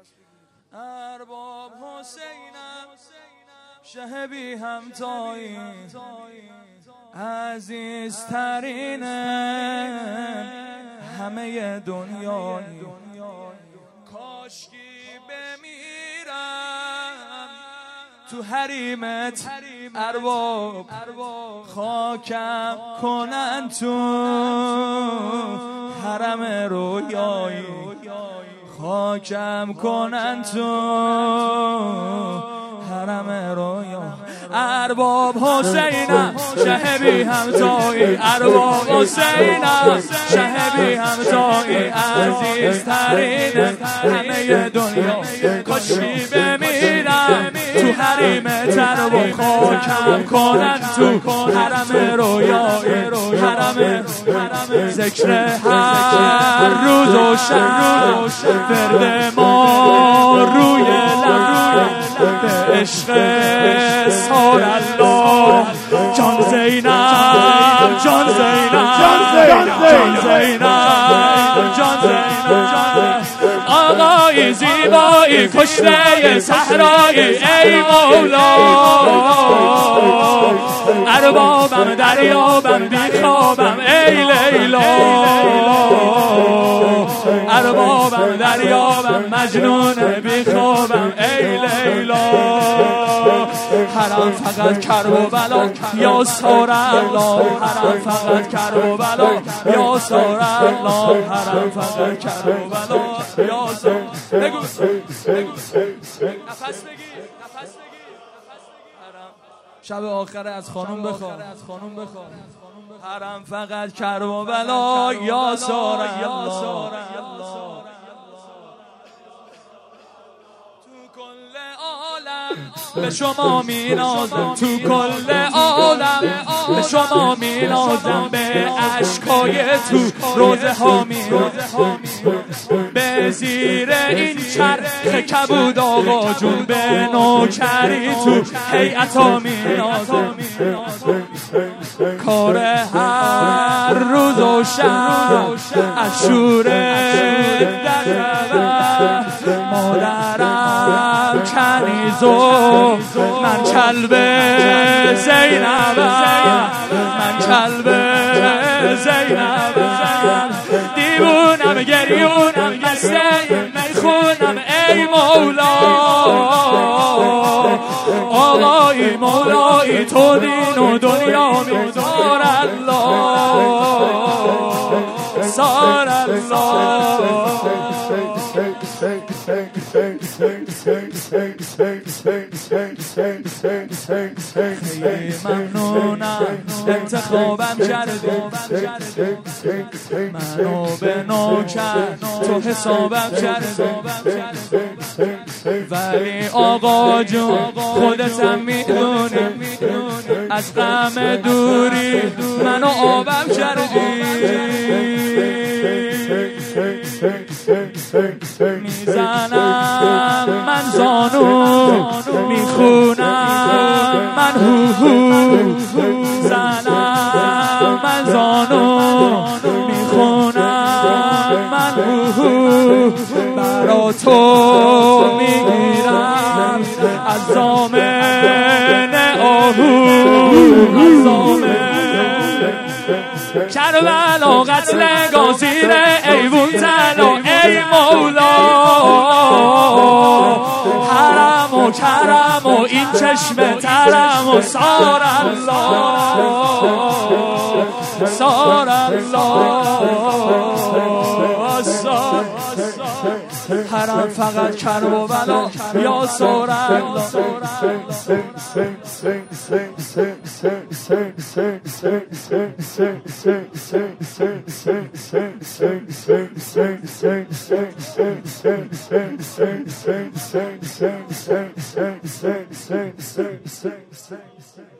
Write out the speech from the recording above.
ارباب حسینم شه بی همتایی عزیزترین همه دنیایی کاشکی بمیرم تو حریمت ارباب خاکم کنن تو حرم رویایی خاکم کنن تو حرم رویا ارباب حسینم شه بی همتایی ارباب حسینم شه بی همتایی عزیزترین همه دنیا کاشکی بمیرم تو حریمت ارباب خاکم کنن تو حرم رویایی حرم ذکر هر روز و شب فرد ما روی لب به عشق سار الله جان زینب جان زینب جان زینب جان زینب آقای زیبایی کشته صحرایی ای مولا اربابم دریابم بیخوابم ای لیلا اربابم دریابم مجنون بیخوابم ای لیلا حرم فقط کرب و بلا یا سار الله حرم فقط کرب و بلا یا سار الله حرم فقط کرب و بلا یا سار بگو نفس بگی شب آخره از خانوم بخواه حرم فقط کرب و بلا یا سار الله به شما می نازم تو کل عالم به شما می نازم به اشکای تو روزه ها می به زیر این چرخ کبود آقا جون به نوکری تو هیئتا می نازم کار هر روز و شب از شور در مادرم کنیزو من کلب زینبم من کلب زینبم دیوونم گریونم مسته میخونم ای مولا آقای مولایی تو دین و دنیا میذار الله سار الله ممنونم انتخابم کردی منو به نوکر تو حسابم کردی ولی آقا جون خودتم میدونی از غم دوری منو آبم کردی میزنم من زانو میخونم من هو زنم من زانو میخونم من هو برا تو میگیرم از دامن آهو از دامن کربلا قتل گازیر ایوون تلا ای مولا حرم و کرم و این چشم ترم و سار الله سار الله حرم فقط کرب و بلا یا سار الله Sing.